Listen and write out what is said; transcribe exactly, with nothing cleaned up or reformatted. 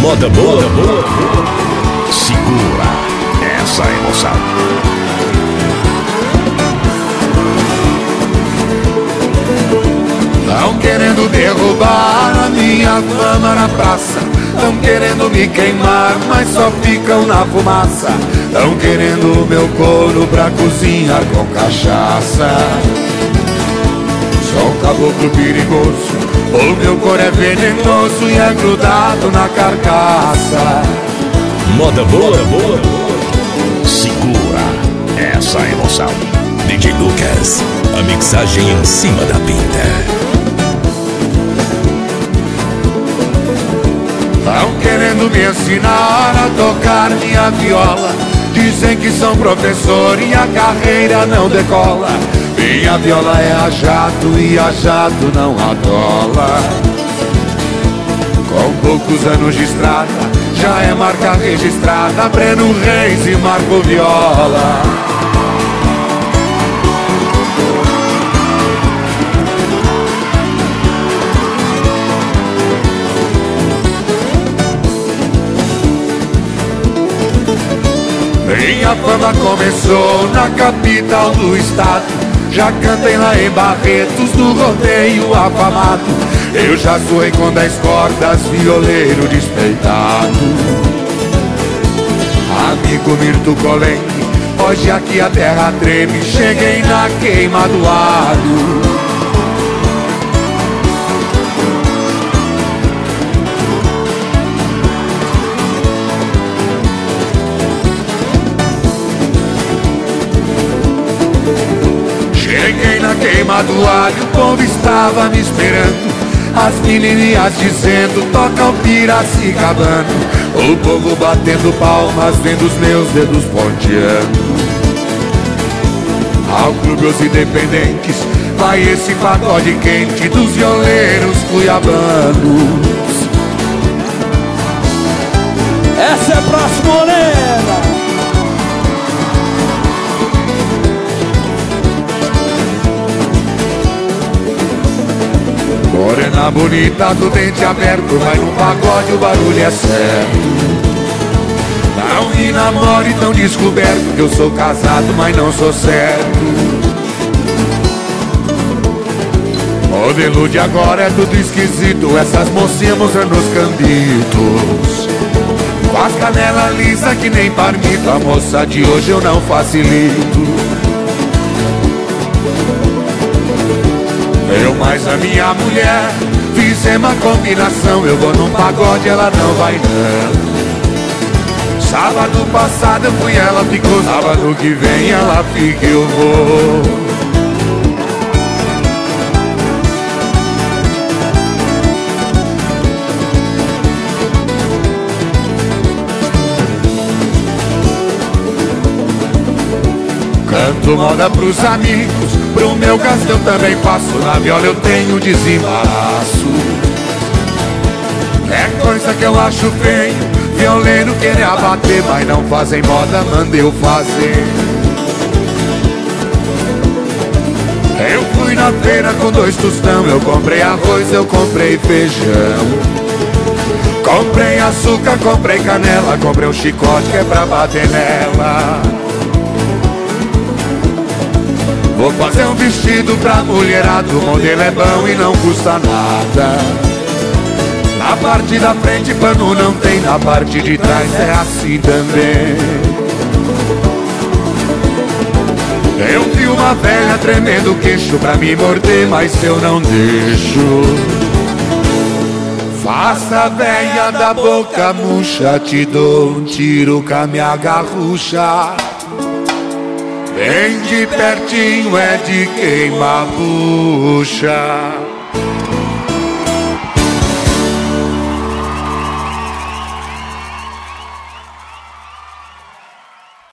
Moda boa, boa, segura essa emoção. Tão querendo derrubar a minha fama na praça, tão querendo me queimar, mas só ficam na fumaça. Tão querendo o meu couro pra cozinhar com cachaça. Sou um caboclo perigoso, o meu couro é venenoso e é grudado na carcaça. Moda boa, boa, segura essa emoção. D J Lucas, a mixagem em cima da pinta. Tão querendo me ensinar a tocar minha viola. Dizem que são professor e a carreira não decola. Minha viola é a jato e a jato não atola. Com poucos anos de estrada, já é marca registrada, Breno Reis e Marco Viola. Minha fama começou na capital do estado. Já cantei lá em Barretos, do rodeio afamado. Eu já soei com dez cordas, violeiro despeitado. Amigo Mirto Colente, hoje aqui a terra treme. Cheguei na queima do alho. Cheguei na queima do alho, o povo estava me esperando. As menininhas dizendo, toca o Piracicabano. O povo batendo palmas, vendo os meus dedos ponteando. Ao clube os independentes, vai esse pagode quente dos violeiros cuiabanos. Essa é pra Morena. Morena bonita do dente aberto, vai no pagode, o barulho é certo. Não me namore tão descoberto, que eu sou casado, mas não sou certo. Modelo de agora é tudo esquisito, essas mocinhas mostrando os cambitos. Com as canelas lisa que nem parmito, a moça de hoje eu não facilito. Eu mais a minha mulher fizemos a combinação. Eu vou num pagode, ela não vai não. Sábado passado eu fui, ela ficou. Sábado que vem ela fica, eu vou. Canto moda pros amigos, pro meu gasto eu também faço. Na viola eu tenho desembaraço. É coisa que eu acho feio, violeiro querer abater, mas não fazem moda, manda eu fazer. Eu fui na feira com dois tostão, eu comprei arroz, eu comprei feijão. Comprei açúcar, comprei canela, comprei um chicote que é pra bater nela. Vou fazer um vestido pra mulherada, o modelo é bom e não custa nada. Na parte da frente pano não tem, na parte de trás é assim também. Eu vi uma velha tremendo o queixo pra me morder, mas eu não deixo. Faça a velha da boca murcha, te dou um tiro com a minha garrucha. Bem de pertinho é de queima a bucha.